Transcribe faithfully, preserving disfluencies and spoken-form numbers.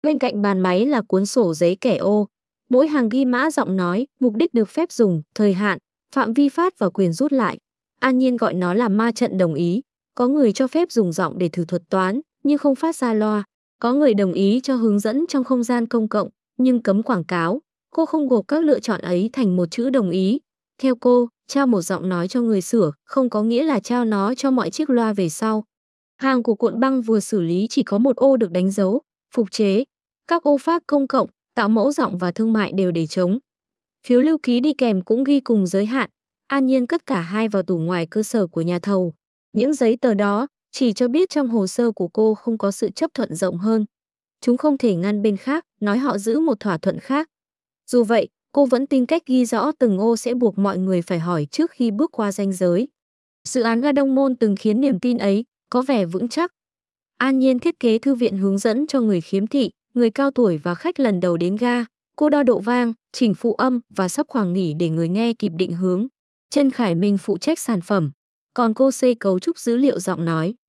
Bên cạnh bàn máy là cuốn sổ giấy kẻ ô. Mỗi hàng ghi mã giọng nói, mục đích được phép dùng, thời hạn, phạm vi phát và quyền rút lại. An Nhiên gọi nó là ma trận đồng ý. Có người cho phép dùng giọng để thử thuật toán, nhưng không phát ra loa. Có người đồng ý cho hướng dẫn trong không gian công cộng, nhưng cấm quảng cáo. Cô không gộp các lựa chọn ấy thành một chữ đồng ý. Theo cô, trao một giọng nói cho người sửa không có nghĩa là trao nó cho mọi chiếc loa về sau. Hàng của cuộn băng vừa xử lý chỉ có một ô được đánh dấu, phục chế. Các ô phát công cộng, tạo mẫu giọng và thương mại đều để trống. Phiếu lưu ký đi kèm cũng ghi cùng giới hạn. An Nhiên cất cả hai vào tủ ngoài cơ sở của nhà thầu. Những giấy tờ đó chỉ cho biết trong hồ sơ của cô không có sự chấp thuận rộng hơn. Chúng không thể ngăn bên khác, nói họ giữ một thỏa thuận khác. Dù vậy, cô vẫn tin cách ghi rõ từng ô sẽ buộc mọi người phải hỏi trước khi bước qua ranh giới. Dự án ga Đông Môn từng khiến niềm tin ấy có vẻ vững chắc. An Nhiên thiết kế thư viện hướng dẫn cho người khiếm thị, người cao tuổi và khách lần đầu đến ga. Cô đo độ vang, chỉnh phụ âm và sắp khoảng nghỉ để người nghe kịp định hướng. Trân Khải Minh phụ trách sản phẩm, còn cô xây cấu trúc dữ liệu giọng nói.